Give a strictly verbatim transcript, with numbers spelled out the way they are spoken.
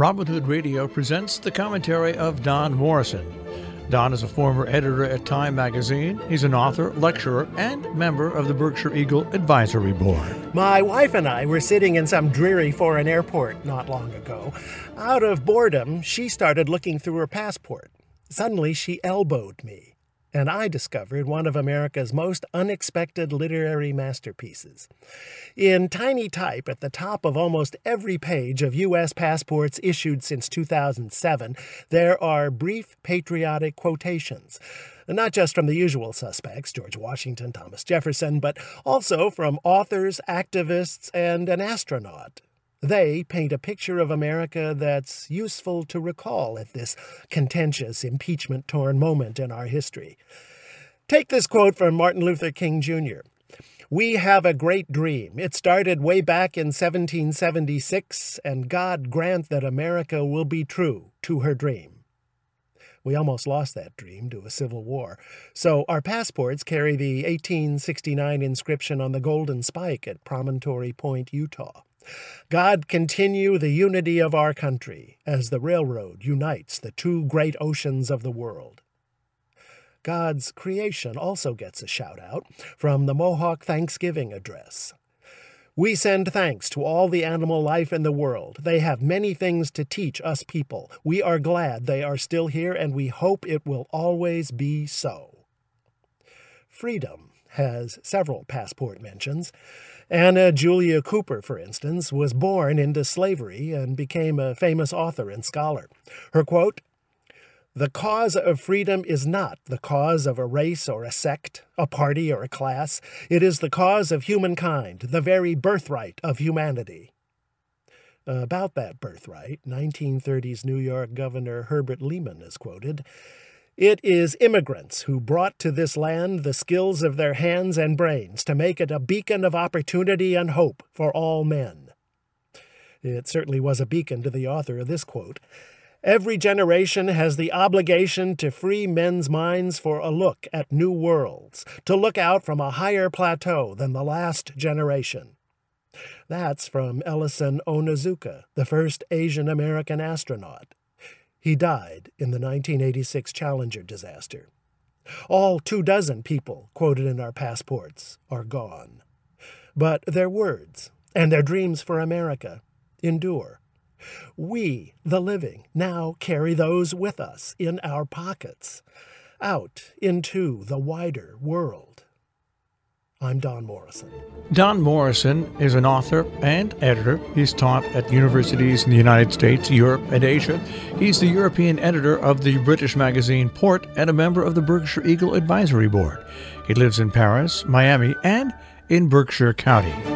Robin Hood Radio presents the commentary of Don Morrison. Don is a former editor at Time magazine. He's an author, lecturer, and member of the Berkshire Eagle Advisory Board. My wife and I were sitting in some dreary foreign airport not long ago. Out of boredom, she started looking through her passport. Suddenly, she elbowed me, and I discovered one of America's most unexpected literary masterpieces. In tiny type at the top of almost every page of U S passports issued since two thousand seven, there are brief patriotic quotations, not just from the usual suspects, George Washington, Thomas Jefferson, but also from authors, activists, and an astronaut. They paint a picture of America that's useful to recall at this contentious, impeachment-torn moment in our history. Take this quote from Martin Luther King Junior "We have a great dream. It started way back in seventeen seventy-six, and God grant that America will be true to her dream." We almost lost that dream to a civil war, so our passports carry the eighteen sixty-nine inscription on the golden spike at Promontory Point, Utah. God continue the unity of our country as the railroad unites the two great oceans of the world. God's creation also gets a shout-out from the Mohawk Thanksgiving address. "We send thanks to all the animal life in the world. They have many things to teach us people. We are glad they are still here, and we hope it will always be so." Freedom has several passport mentions. Anna Julia Cooper, for instance, was born into slavery and became a famous author and scholar. Her quote, "The cause of freedom is not the cause of a race or a sect, a party or a class. It is the cause of humankind, the very birthright of humanity." About that birthright, nineteen thirties New York Governor Herbert Lehman is quoted, "It is immigrants who brought to this land the skills of their hands and brains to make it a beacon of opportunity and hope for all men." It certainly was a beacon to the author of this quote. "Every generation has the obligation to free men's minds for a look at new worlds, to look out from a higher plateau than the last generation." That's from Ellison Onizuka, the first Asian-American astronaut. He died in the nineteen eighty-six Challenger disaster. All two dozen people quoted in our passports are gone. But their words and their dreams for America endure. We, the living, now carry those with us in our pockets, out into the wider world. I'm Don Morrison. Don Morrison is an author and editor. He's taught at universities in the United States, Europe, and Asia. He's the European editor of the British magazine Port and a member of the Berkshire Eagle Advisory Board. He lives in Paris, Miami, and in Berkshire County.